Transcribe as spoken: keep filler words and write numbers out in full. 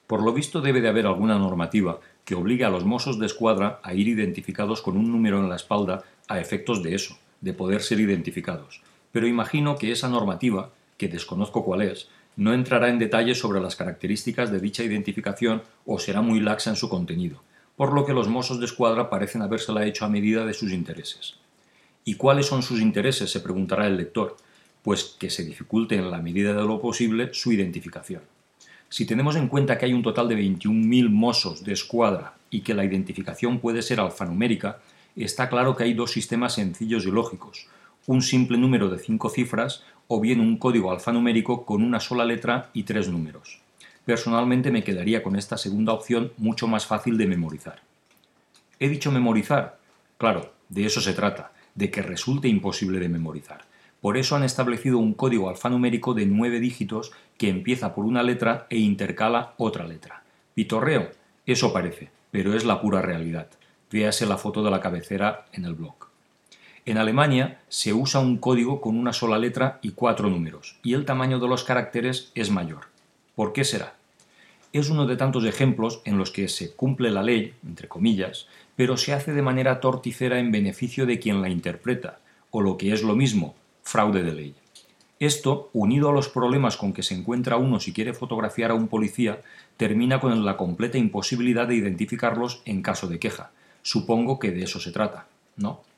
Por lo visto debe de haber alguna normativa que obligue a los Mossos de Escuadra a ir identificados con un número en la espalda a efectos de eso, de poder ser identificados. Pero imagino que esa normativa, que desconozco cuál es, no entrará en detalle sobre las características de dicha identificación o será muy laxa en su contenido, por lo que los Mossos de Escuadra parecen habérsela hecho a medida de sus intereses. ¿Y cuáles son sus intereses?, se preguntará el lector. Pues que se dificulte en la medida de lo posible su identificación. Si tenemos en cuenta que hay un total de veintiún mil Mossos de Escuadra y que la identificación puede ser alfanumérica, está claro que hay dos sistemas sencillos y lógicos, un simple número de cinco cifras o bien un código alfanumérico con una sola letra y tres números. Personalmente me quedaría con esta segunda opción, mucho más fácil de memorizar. ¿He dicho memorizar? Claro, de eso se trata, de que resulte imposible de memorizar. Por eso han establecido un código alfanumérico de nueve dígitos que empieza por una letra e intercala otra letra. ¿Pitorreo? Eso parece, pero es la pura realidad. Véase la foto de la cabecera en el blog. En Alemania se usa un código con una sola letra y cuatro números, y el tamaño de los caracteres es mayor. ¿Por qué será? Es uno de tantos ejemplos en los que se cumple la ley, entre comillas, pero se hace de manera torticera en beneficio de quien la interpreta, o lo que es lo mismo, fraude de ley. Esto, unido a los problemas con que se encuentra uno si quiere fotografiar a un policía, termina con la completa imposibilidad de identificarlos en caso de queja. Supongo que de eso se trata, ¿no?